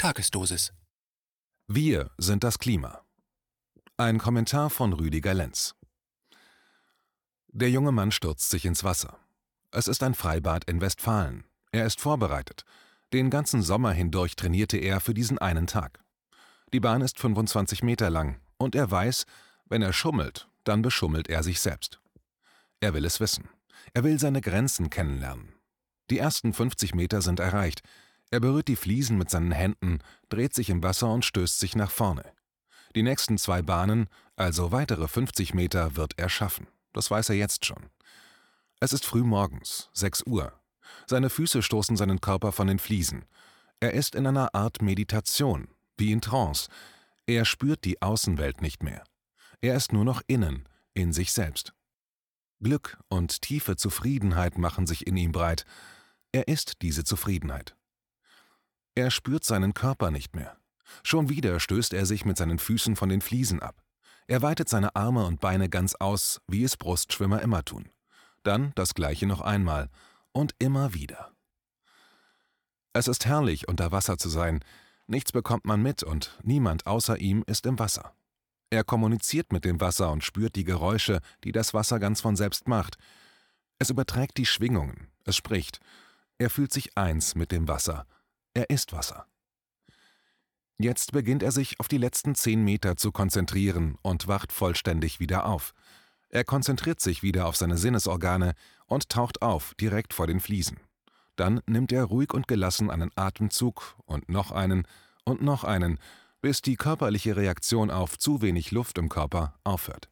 Tagesdosis. Wir sind das Klima. Ein Kommentar von Rüdiger Lenz. Der junge Mann stürzt sich ins Wasser. Es ist ein Freibad in Westfalen. Er ist vorbereitet. Den ganzen Sommer hindurch trainierte er für diesen einen Tag. Die Bahn ist 25 Meter lang und er weiß, wenn er schummelt, dann beschummelt er sich selbst. Er will es wissen. Er will seine Grenzen kennenlernen. Die ersten 50 Meter sind erreicht. Er berührt die Fliesen mit seinen Händen, dreht sich im Wasser und stößt sich nach vorne. Die nächsten 2 Bahnen, also weitere 50 Meter, wird er schaffen. Das weiß er jetzt schon. Es ist früh morgens, 6 Uhr. Seine Füße stoßen seinen Körper von den Fliesen. Er ist in einer Art Meditation, wie in Trance. Er spürt die Außenwelt nicht mehr. Er ist nur noch innen, in sich selbst. Glück und tiefe Zufriedenheit machen sich in ihm breit. Er ist diese Zufriedenheit. Er spürt seinen Körper nicht mehr. Schon wieder stößt er sich mit seinen Füßen von den Fliesen ab. Er weitet seine Arme und Beine ganz aus, wie es Brustschwimmer immer tun. Dann das Gleiche noch einmal und immer wieder. Es ist herrlich, unter Wasser zu sein. Nichts bekommt man mit und niemand außer ihm ist im Wasser. Er kommuniziert mit dem Wasser und spürt die Geräusche, die das Wasser ganz von selbst macht. Es überträgt die Schwingungen, es spricht. Er fühlt sich eins mit dem Wasser. Er ist Wasser. Jetzt beginnt er sich auf die letzten 10 Meter zu konzentrieren und wacht vollständig wieder auf. Er konzentriert sich wieder auf seine Sinnesorgane und taucht auf, direkt vor den Fliesen. Dann nimmt er ruhig und gelassen einen Atemzug und noch einen, bis die körperliche Reaktion auf zu wenig Luft im Körper aufhört.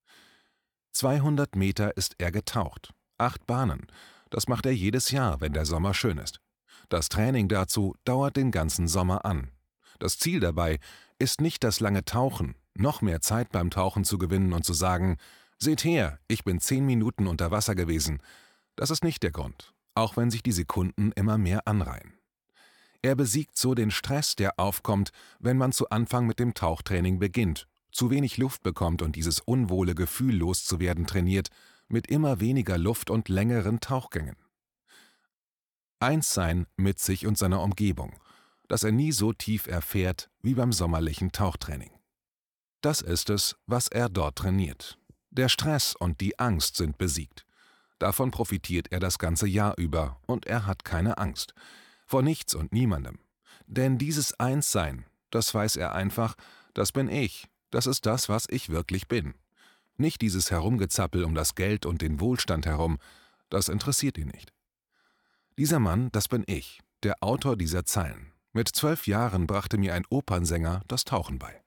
200 Meter ist er getaucht, 8 Bahnen. Das macht er jedes Jahr, wenn der Sommer schön ist. Das Training dazu dauert den ganzen Sommer an. Das Ziel dabei ist nicht das lange Tauchen, noch mehr Zeit beim Tauchen zu gewinnen und zu sagen, seht her, ich bin 10 Minuten unter Wasser gewesen. Das ist nicht der Grund, auch wenn sich die Sekunden immer mehr anreihen. Er besiegt so den Stress, der aufkommt, wenn man zu Anfang mit dem Tauchtraining beginnt, zu wenig Luft bekommt und dieses unwohle Gefühl loszuwerden trainiert, mit immer weniger Luft und längeren Tauchgängen. Eins sein mit sich und seiner Umgebung, das er nie so tief erfährt wie beim sommerlichen Tauchtraining. Das ist es, was er dort trainiert. Der Stress und die Angst sind besiegt. Davon profitiert er das ganze Jahr über und er hat keine Angst. Vor nichts und niemandem. Denn dieses Einssein, das weiß er einfach, das bin ich, das ist das, was ich wirklich bin. Nicht dieses Herumgezappel um das Geld und den Wohlstand herum, das interessiert ihn nicht. Dieser Mann, das bin ich, der Autor dieser Zeilen. Mit 12 Jahren brachte mir ein Opernsänger das Tauchen bei.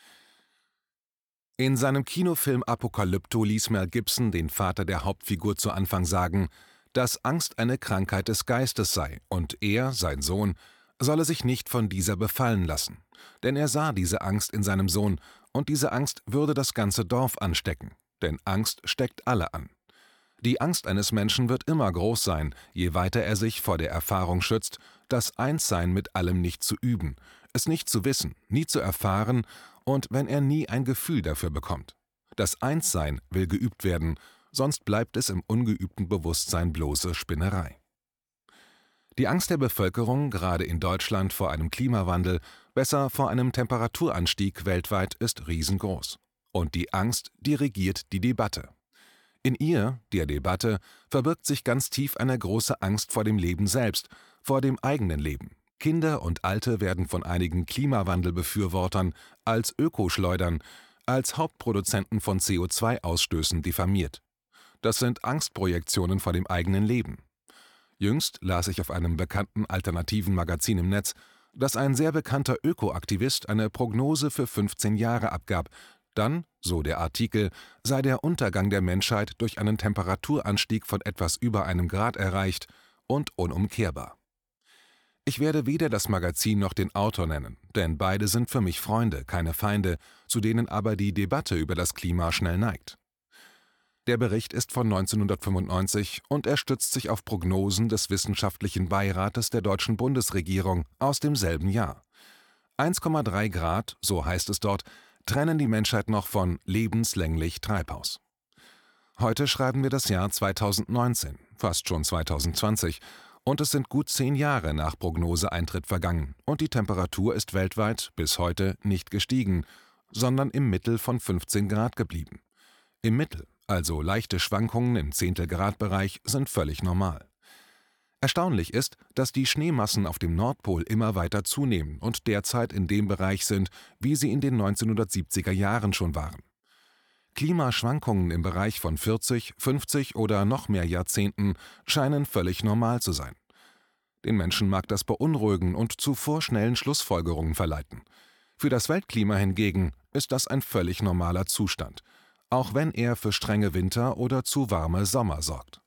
In seinem Kinofilm Apokalypto ließ Mel Gibson den Vater der Hauptfigur zu Anfang sagen, dass Angst eine Krankheit des Geistes sei und er, sein Sohn, solle sich nicht von dieser befallen lassen. Denn er sah diese Angst in seinem Sohn und diese Angst würde das ganze Dorf anstecken. Denn Angst steckt alle an. Die Angst eines Menschen wird immer groß sein, je weiter er sich vor der Erfahrung schützt, das Einssein mit allem nicht zu üben, es nicht zu wissen, nie zu erfahren und wenn er nie ein Gefühl dafür bekommt. Das Einssein will geübt werden, sonst bleibt es im ungeübten Bewusstsein bloße Spinnerei. Die Angst der Bevölkerung, gerade in Deutschland, vor einem Klimawandel, besser vor einem Temperaturanstieg weltweit, ist riesengroß. Und die Angst dirigiert die Debatte. In ihr, der Debatte, verbirgt sich ganz tief eine große Angst vor dem Leben selbst, vor dem eigenen Leben. Kinder und Alte werden von einigen Klimawandelbefürwortern als Ökoschleudern, als Hauptproduzenten von CO2-Ausstößen diffamiert. Das sind Angstprojektionen vor dem eigenen Leben. Jüngst las ich auf einem bekannten alternativen Magazin im Netz, dass ein sehr bekannter Ökoaktivist eine Prognose für 15 Jahre abgab. Dann, so der Artikel, sei der Untergang der Menschheit durch einen Temperaturanstieg von etwas über 1 Grad erreicht und unumkehrbar. Ich werde weder das Magazin noch den Autor nennen, denn beide sind für mich Freunde, keine Feinde, zu denen aber die Debatte über das Klima schnell neigt. Der Bericht ist von 1995 und er stützt sich auf Prognosen des Wissenschaftlichen Beirates der deutschen Bundesregierung aus demselben Jahr. 1,3 Grad, so heißt es dort, trennen die Menschheit noch von lebenslänglich Treibhaus. Heute schreiben wir das Jahr 2019, fast schon 2020, Und es sind gut 10 Jahre nach Prognoseeintritt vergangen und die Temperatur ist weltweit bis heute nicht gestiegen, sondern im Mittel von 15 Grad geblieben. Im Mittel, also leichte Schwankungen im Zehntelgradbereich, sind völlig normal. Erstaunlich ist, dass die Schneemassen auf dem Nordpol immer weiter zunehmen und derzeit in dem Bereich sind, wie sie in den 1970er Jahren schon waren. Klimaschwankungen im Bereich von 40, 50 oder noch mehr Jahrzehnten scheinen völlig normal zu sein. Den Menschen mag das beunruhigen und zu vorschnellen Schlussfolgerungen verleiten. Für das Weltklima hingegen ist das ein völlig normaler Zustand, auch wenn er für strenge Winter oder zu warme Sommer sorgt.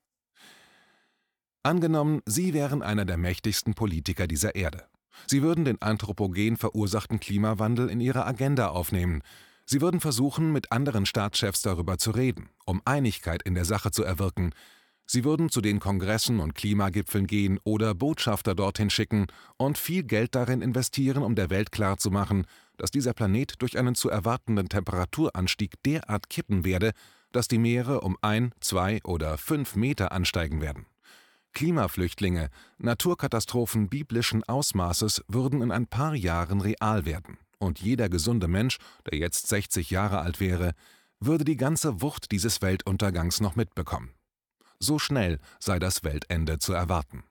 Angenommen, Sie wären einer der mächtigsten Politiker dieser Erde. Sie würden den anthropogen verursachten Klimawandel in Ihre Agenda aufnehmen. Sie würden versuchen, mit anderen Staatschefs darüber zu reden, um Einigkeit in der Sache zu erwirken. Sie würden zu den Kongressen und Klimagipfeln gehen oder Botschafter dorthin schicken und viel Geld darin investieren, um der Welt klarzumachen, dass dieser Planet durch einen zu erwartenden Temperaturanstieg derart kippen werde, dass die Meere um 1, 2 oder 5 Meter ansteigen werden. Klimaflüchtlinge, Naturkatastrophen biblischen Ausmaßes würden in ein paar Jahren real werden. Und jeder gesunde Mensch, der jetzt 60 Jahre alt wäre, würde die ganze Wucht dieses Weltuntergangs noch mitbekommen. So schnell sei das Weltende zu erwarten.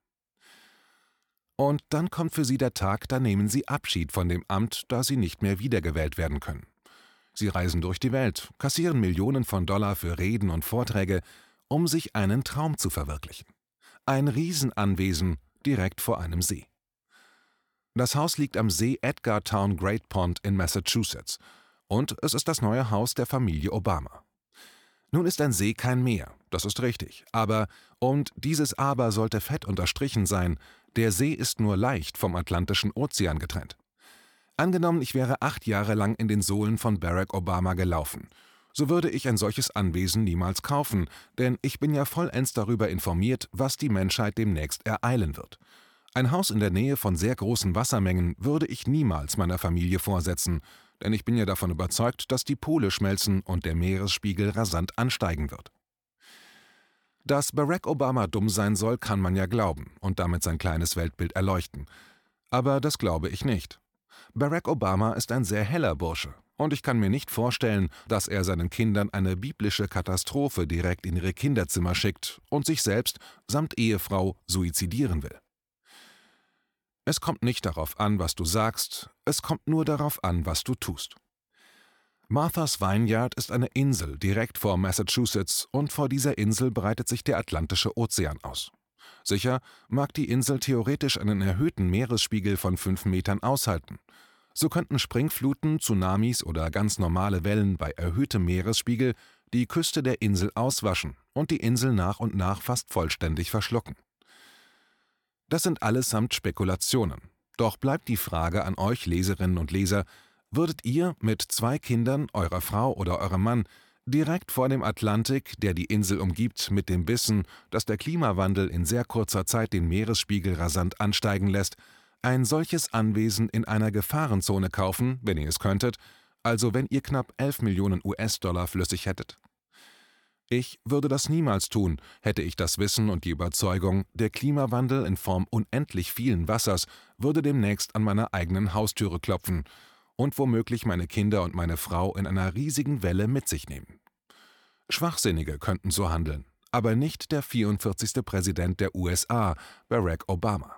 Und dann kommt für Sie der Tag, da nehmen Sie Abschied von dem Amt, da Sie nicht mehr wiedergewählt werden können. Sie reisen durch die Welt, kassieren Millionen von Dollar für Reden und Vorträge, um sich einen Traum zu verwirklichen. Ein Riesenanwesen direkt vor einem See. Das Haus liegt am See Edgartown Great Pond in Massachusetts und es ist das neue Haus der Familie Obama. Nun ist ein See kein Meer, das ist richtig, aber, und dieses Aber sollte fett unterstrichen sein, der See ist nur leicht vom Atlantischen Ozean getrennt. Angenommen, ich wäre 8 Jahre lang in den Sohlen von Barack Obama gelaufen. So würde ich ein solches Anwesen niemals kaufen, denn ich bin ja vollends darüber informiert, was die Menschheit demnächst ereilen wird. Ein Haus in der Nähe von sehr großen Wassermengen würde ich niemals meiner Familie vorsetzen, denn ich bin ja davon überzeugt, dass die Pole schmelzen und der Meeresspiegel rasant ansteigen wird. Dass Barack Obama dumm sein soll, kann man ja glauben und damit sein kleines Weltbild erleuchten. Aber das glaube ich nicht. Barack Obama ist ein sehr heller Bursche. Und ich kann mir nicht vorstellen, dass er seinen Kindern eine biblische Katastrophe direkt in ihre Kinderzimmer schickt und sich selbst samt Ehefrau suizidieren will. Es kommt nicht darauf an, was du sagst, es kommt nur darauf an, was du tust. Martha's Vineyard ist eine Insel direkt vor Massachusetts und vor dieser Insel breitet sich der Atlantische Ozean aus. Sicher mag die Insel theoretisch einen erhöhten Meeresspiegel von 5 Metern aushalten. So könnten Springfluten, Tsunamis oder ganz normale Wellen bei erhöhtem Meeresspiegel die Küste der Insel auswaschen und die Insel nach und nach fast vollständig verschlucken. Das sind allesamt Spekulationen. Doch bleibt die Frage an euch Leserinnen und Leser, würdet ihr mit 2 Kindern, eurer Frau oder eurem Mann, direkt vor dem Atlantik, der die Insel umgibt, mit dem Wissen, dass der Klimawandel in sehr kurzer Zeit den Meeresspiegel rasant ansteigen lässt, ein solches Anwesen in einer Gefahrenzone kaufen, wenn ihr es könntet, also wenn ihr knapp 11 Millionen US-Dollar flüssig hättet? Ich würde das niemals tun, hätte ich das Wissen und die Überzeugung, der Klimawandel in Form unendlich vielen Wassers würde demnächst an meiner eigenen Haustüre klopfen und womöglich meine Kinder und meine Frau in einer riesigen Welle mit sich nehmen. Schwachsinnige könnten so handeln, aber nicht der 44. Präsident der USA, Barack Obama.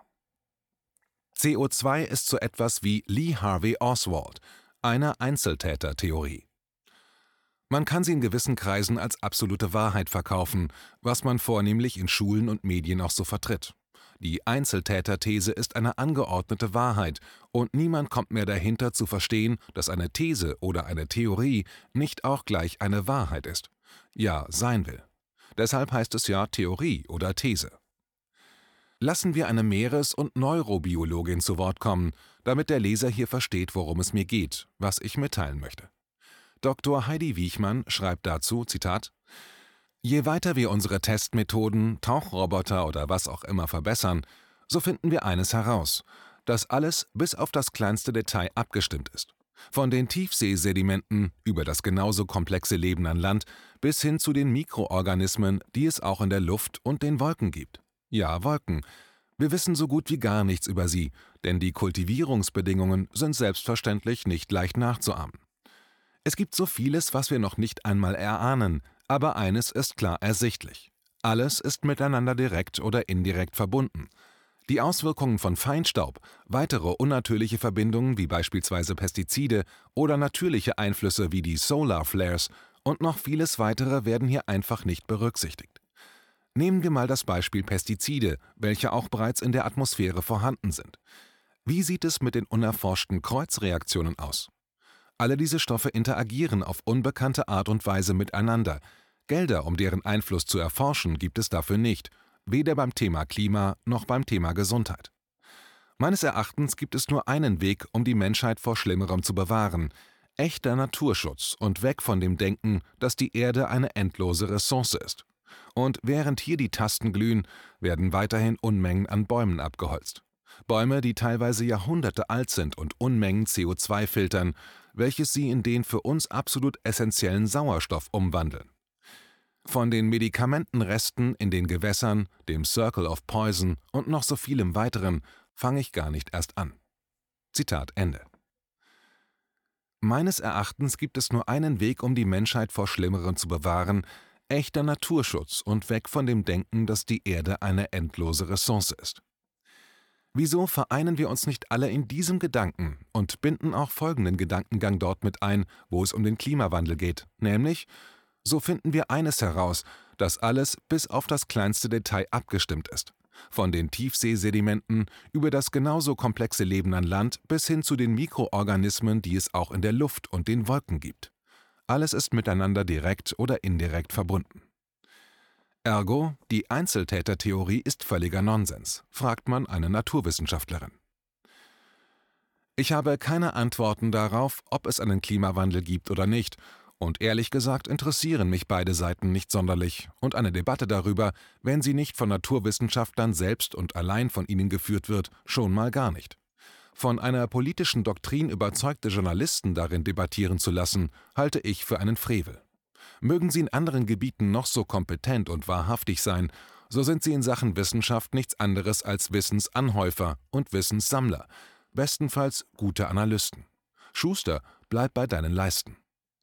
CO2 ist so etwas wie Lee Harvey Oswald, einer Einzeltäter-Theorie. Man kann sie in gewissen Kreisen als absolute Wahrheit verkaufen, was man vornehmlich in Schulen und Medien auch so vertritt. Die Einzeltäter-These ist eine angeordnete Wahrheit und niemand kommt mehr dahinter zu verstehen, dass eine These oder eine Theorie nicht auch gleich eine Wahrheit ist. Ja, sein will. Deshalb heißt es ja Theorie oder These. Lassen wir eine Meeres- und Neurobiologin zu Wort kommen, damit der Leser hier versteht, worum es mir geht, was ich mitteilen möchte. Dr. Heidi Wiechmann schreibt dazu, Zitat, Je weiter wir unsere Testmethoden, Tauchroboter oder was auch immer verbessern, so finden wir eines heraus, dass alles bis auf das kleinste Detail abgestimmt ist. Von den Tiefseesedimenten über das genauso komplexe Leben an Land bis hin zu den Mikroorganismen, die es auch in der Luft und den Wolken gibt. Ja, Wolken. Wir wissen so gut wie gar nichts über sie, denn die Kultivierungsbedingungen sind selbstverständlich nicht leicht nachzuahmen. Es gibt so vieles, was wir noch nicht einmal erahnen, aber eines ist klar ersichtlich: Alles ist miteinander direkt oder indirekt verbunden. Die Auswirkungen von Feinstaub, weitere unnatürliche Verbindungen wie beispielsweise Pestizide oder natürliche Einflüsse wie die Solar Flares und noch vieles weitere werden hier einfach nicht berücksichtigt. Nehmen wir mal das Beispiel Pestizide, welche auch bereits in der Atmosphäre vorhanden sind. Wie sieht es mit den unerforschten Kreuzreaktionen aus? Alle diese Stoffe interagieren auf unbekannte Art und Weise miteinander. Gelder, um deren Einfluss zu erforschen, gibt es dafür nicht, weder beim Thema Klima noch beim Thema Gesundheit. Meines Erachtens gibt es nur einen Weg, um die Menschheit vor Schlimmerem zu bewahren: echter Naturschutz und weg von dem Denken, dass die Erde eine endlose Ressource ist. Und während hier die Tasten glühen, werden weiterhin Unmengen an Bäumen abgeholzt. Bäume, die teilweise Jahrhunderte alt sind und Unmengen CO2 filtern, welches sie in den für uns absolut essentiellen Sauerstoff umwandeln. Von den Medikamentenresten in den Gewässern, dem Circle of Poison und noch so vielem weiteren fange ich gar nicht erst an. Zitat Ende. Meines Erachtens gibt es nur einen Weg, um die Menschheit vor Schlimmerem zu bewahren: echter Naturschutz und weg von dem Denken, dass die Erde eine endlose Ressource ist. Wieso vereinen wir uns nicht alle in diesem Gedanken und binden auch folgenden Gedankengang dort mit ein, wo es um den Klimawandel geht, nämlich: So finden wir eines heraus, dass alles bis auf das kleinste Detail abgestimmt ist. Von den Tiefseesedimenten über das genauso komplexe Leben an Land bis hin zu den Mikroorganismen, die es auch in der Luft und den Wolken gibt. Alles ist miteinander direkt oder indirekt verbunden. Ergo, die Einzeltätertheorie ist völliger Nonsens, fragt man eine Naturwissenschaftlerin. Ich habe keine Antworten darauf, ob es einen Klimawandel gibt oder nicht, und ehrlich gesagt interessieren mich beide Seiten nicht sonderlich, und eine Debatte darüber, wenn sie nicht von Naturwissenschaftlern selbst und allein von ihnen geführt wird, schon mal gar nicht. Von einer politischen Doktrin überzeugte Journalisten darin debattieren zu lassen, halte ich für einen Frevel. Mögen sie in anderen Gebieten noch so kompetent und wahrhaftig sein, so sind sie in Sachen Wissenschaft nichts anderes als Wissensanhäufer und Wissenssammler, bestenfalls gute Analysten. Schuster, bleib bei deinen Leisten.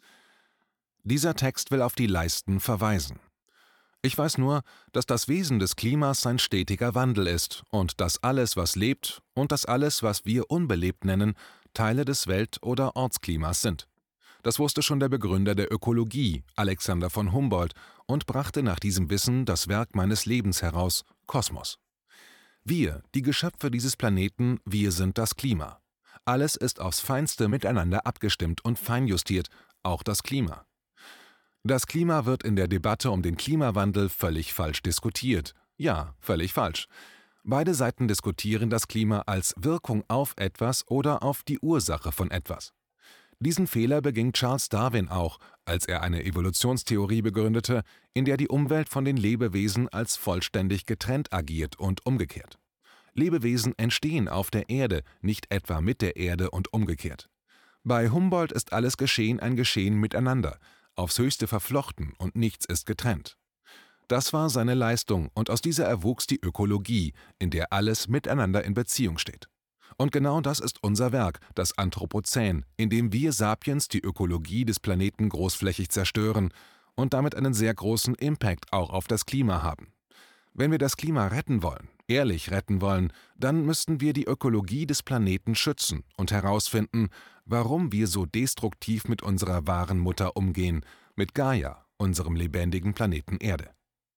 Dieser Text will auf die Leisten verweisen. Ich weiß nur, dass das Wesen des Klimas ein stetiger Wandel ist und dass alles, was lebt und dass alles, was wir unbelebt nennen, Teile des Welt- oder Ortsklimas sind. Das wusste schon der Begründer der Ökologie, Alexander von Humboldt, und brachte nach diesem Wissen das Werk meines Lebens heraus, Kosmos. Wir, die Geschöpfe dieses Planeten, wir sind das Klima. Alles ist aufs Feinste miteinander abgestimmt und feinjustiert, auch das Klima. Das Klima wird in der Debatte um den Klimawandel völlig falsch diskutiert. Ja, völlig falsch. Beide Seiten diskutieren das Klima als Wirkung auf etwas oder auf die Ursache von etwas. Diesen Fehler beging Charles Darwin auch, als er eine Evolutionstheorie begründete, in der die Umwelt von den Lebewesen als vollständig getrennt agiert und umgekehrt. Lebewesen entstehen auf der Erde, nicht etwa mit der Erde und umgekehrt. Bei Humboldt ist alles Geschehen ein Geschehen miteinander, aufs Höchste verflochten und nichts ist getrennt. Das war seine Leistung und aus dieser erwuchs die Ökologie, in der alles miteinander in Beziehung steht. Und genau das ist unser Werk, das Anthropozän, in dem wir Sapiens die Ökologie des Planeten großflächig zerstören und damit einen sehr großen Impact auch auf das Klima haben. Wenn wir das Klima retten wollen, ehrlich retten wollen, dann müssten wir die Ökologie des Planeten schützen und herausfinden, warum wir so destruktiv mit unserer wahren Mutter umgehen, mit Gaia, unserem lebendigen Planeten Erde.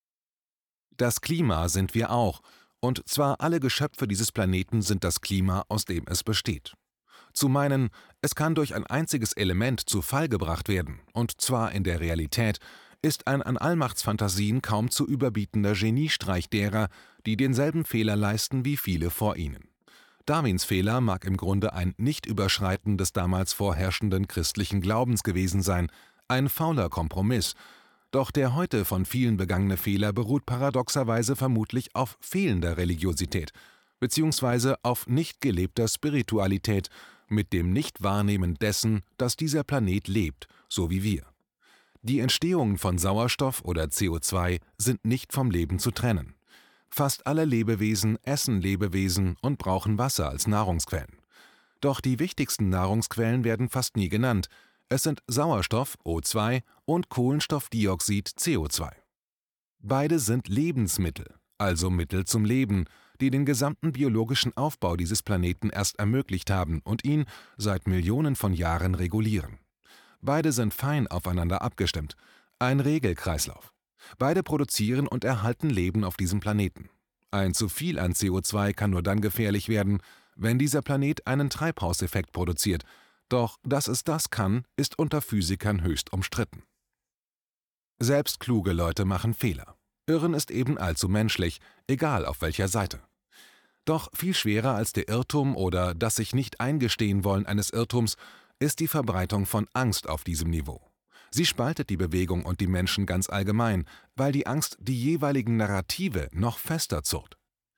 Das Klima sind wir auch, und zwar alle Geschöpfe dieses Planeten sind das Klima, aus dem es besteht. Zu meinen, es kann durch ein einziges Element zu Fall gebracht werden, und zwar in der Realität, ist ein an Allmachtsfantasien kaum zu überbietender Geniestreich derer, die denselben Fehler leisten wie viele vor ihnen. Darwins Fehler mag im Grunde ein Nicht-Überschreiten des damals vorherrschenden christlichen Glaubens gewesen sein, ein fauler Kompromiss. Doch der heute von vielen begangene Fehler beruht paradoxerweise vermutlich auf fehlender Religiosität, beziehungsweise auf nicht gelebter Spiritualität, mit dem Nichtwahrnehmen dessen, dass dieser Planet lebt, so wie wir. Die Entstehung von Sauerstoff oder CO2 sind nicht vom Leben zu trennen. Fast alle Lebewesen essen Lebewesen und brauchen Wasser als Nahrungsquellen. Doch die wichtigsten Nahrungsquellen werden fast nie genannt. Es sind Sauerstoff O2 und Kohlenstoffdioxid CO2. Beide sind Lebensmittel, also Mittel zum Leben, die den gesamten biologischen Aufbau dieses Planeten erst ermöglicht haben und ihn seit Millionen von Jahren regulieren. Beide sind fein aufeinander abgestimmt, ein Regelkreislauf. Beide produzieren und erhalten Leben auf diesem Planeten. Ein zu viel an CO2 kann nur dann gefährlich werden, wenn dieser Planet einen Treibhauseffekt produziert. Doch dass es das kann, ist unter Physikern höchst umstritten. Selbst kluge Leute machen Fehler. Irren ist eben allzu menschlich, egal auf welcher Seite. Doch viel schwerer als der Irrtum oder das sich nicht eingestehen wollen eines Irrtums ist die Verbreitung von Angst auf diesem Niveau. Sie spaltet die Bewegung und die Menschen ganz allgemein, weil die Angst die jeweiligen Narrative noch fester zurrt.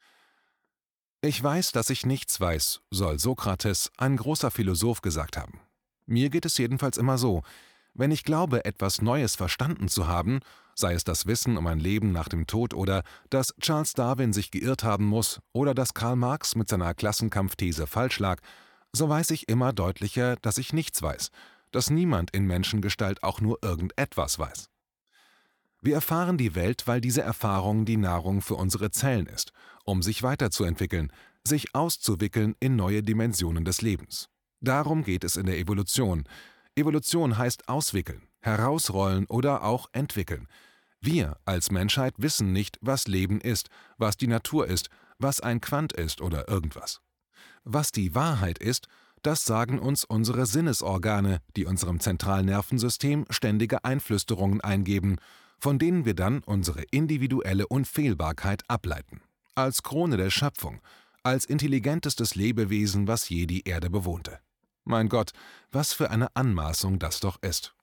Ich weiß, dass ich nichts weiß, soll Sokrates, ein großer Philosoph, gesagt haben. Mir geht es jedenfalls immer so: Wenn ich glaube, etwas Neues verstanden zu haben, sei es das Wissen um ein Leben nach dem Tod oder dass Charles Darwin sich geirrt haben muss oder dass Karl Marx mit seiner Klassenkampfthese falsch lag, so weiß ich immer deutlicher, dass ich nichts weiß, dass niemand in Menschengestalt auch nur irgendetwas weiß. Wir erfahren die Welt, weil diese Erfahrung die Nahrung für unsere Zellen ist, um sich weiterzuentwickeln, sich auszuwickeln in neue Dimensionen des Lebens. Darum geht es in der Evolution. Evolution heißt auswickeln, herausrollen oder auch entwickeln. Wir als Menschheit wissen nicht, was Leben ist, was die Natur ist, was ein Quant ist oder irgendwas. Was die Wahrheit ist, das sagen uns unsere Sinnesorgane, die unserem Zentralnervensystem ständige Einflüsterungen eingeben, von denen wir dann unsere individuelle Unfehlbarkeit ableiten. Als Krone der Schöpfung, als intelligentestes Lebewesen, was je die Erde bewohnte. Mein Gott, was für eine Anmaßung das doch ist.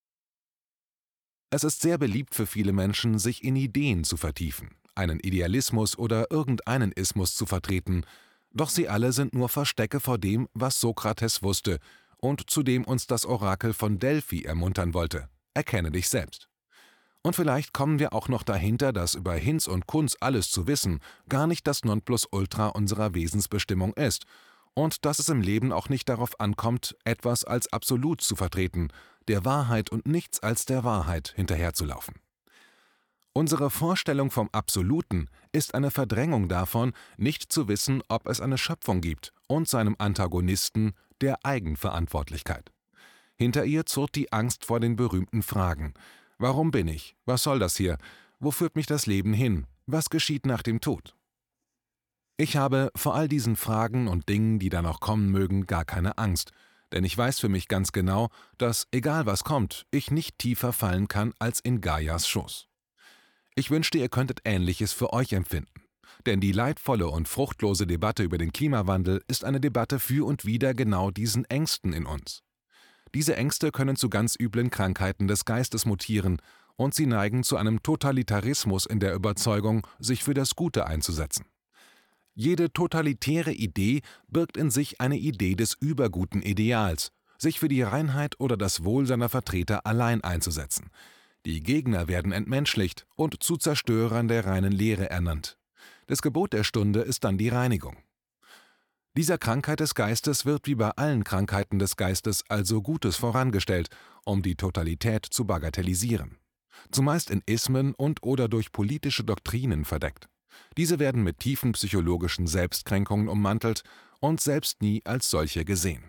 Es ist sehr beliebt für viele Menschen, sich in Ideen zu vertiefen, einen Idealismus oder irgendeinen Ismus zu vertreten, doch sie alle sind nur Verstecke vor dem, was Sokrates wusste und zu dem uns das Orakel von Delphi ermuntern wollte: Erkenne dich selbst. Und vielleicht kommen wir auch noch dahinter, dass über Hinz und Kunz alles zu wissen gar nicht das Nonplusultra unserer Wesensbestimmung ist und dass es im Leben auch nicht darauf ankommt, etwas als absolut zu vertreten, der Wahrheit und nichts als der Wahrheit hinterherzulaufen. Unsere Vorstellung vom Absoluten ist eine Verdrängung davon, nicht zu wissen, ob es eine Schöpfung gibt, und seinem Antagonisten, der Eigenverantwortlichkeit. Hinter ihr zurrt die Angst vor den berühmten Fragen: Warum bin ich? Was soll das hier? Wo führt mich das Leben hin? Was geschieht nach dem Tod? Ich habe vor all diesen Fragen und Dingen, die da noch kommen mögen, gar keine Angst, denn ich weiß für mich ganz genau, dass, egal was kommt, ich nicht tiefer fallen kann als in Gaias Schoß. Ich wünschte, ihr könntet Ähnliches für euch empfinden, denn die leidvolle und fruchtlose Debatte über den Klimawandel ist eine Debatte für und wider genau diesen Ängsten in uns. Diese Ängste können zu ganz üblen Krankheiten des Geistes mutieren und sie neigen zu einem Totalitarismus in der Überzeugung, sich für das Gute einzusetzen. Jede totalitäre Idee birgt in sich eine Idee des überguten Ideals, sich für die Reinheit oder das Wohl seiner Vertreter allein einzusetzen. Die Gegner werden entmenschlicht und zu Zerstörern der reinen Lehre ernannt. Das Gebot der Stunde ist dann die Reinigung. Dieser Krankheit des Geistes wird wie bei allen Krankheiten des Geistes also Gutes vorangestellt, um die Totalität zu bagatellisieren. Zumeist in Ismen und oder durch politische Doktrinen verdeckt. Diese werden mit tiefen psychologischen Selbstkränkungen ummantelt und selbst nie als solche gesehen.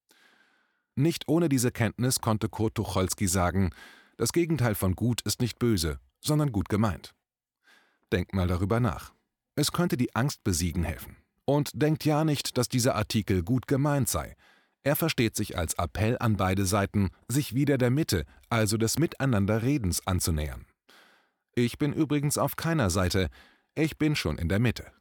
Nicht ohne diese Kenntnis konnte Kurt Tucholsky sagen: Das Gegenteil von gut ist nicht böse, sondern gut gemeint. Denkt mal darüber nach. Es könnte die Angst besiegen helfen. Und denkt ja nicht, dass dieser Artikel gut gemeint sei. Er versteht sich als Appell an beide Seiten, sich wieder der Mitte, also des Miteinanderredens, anzunähern. Ich bin übrigens auf keiner Seite, ich bin schon in der Mitte.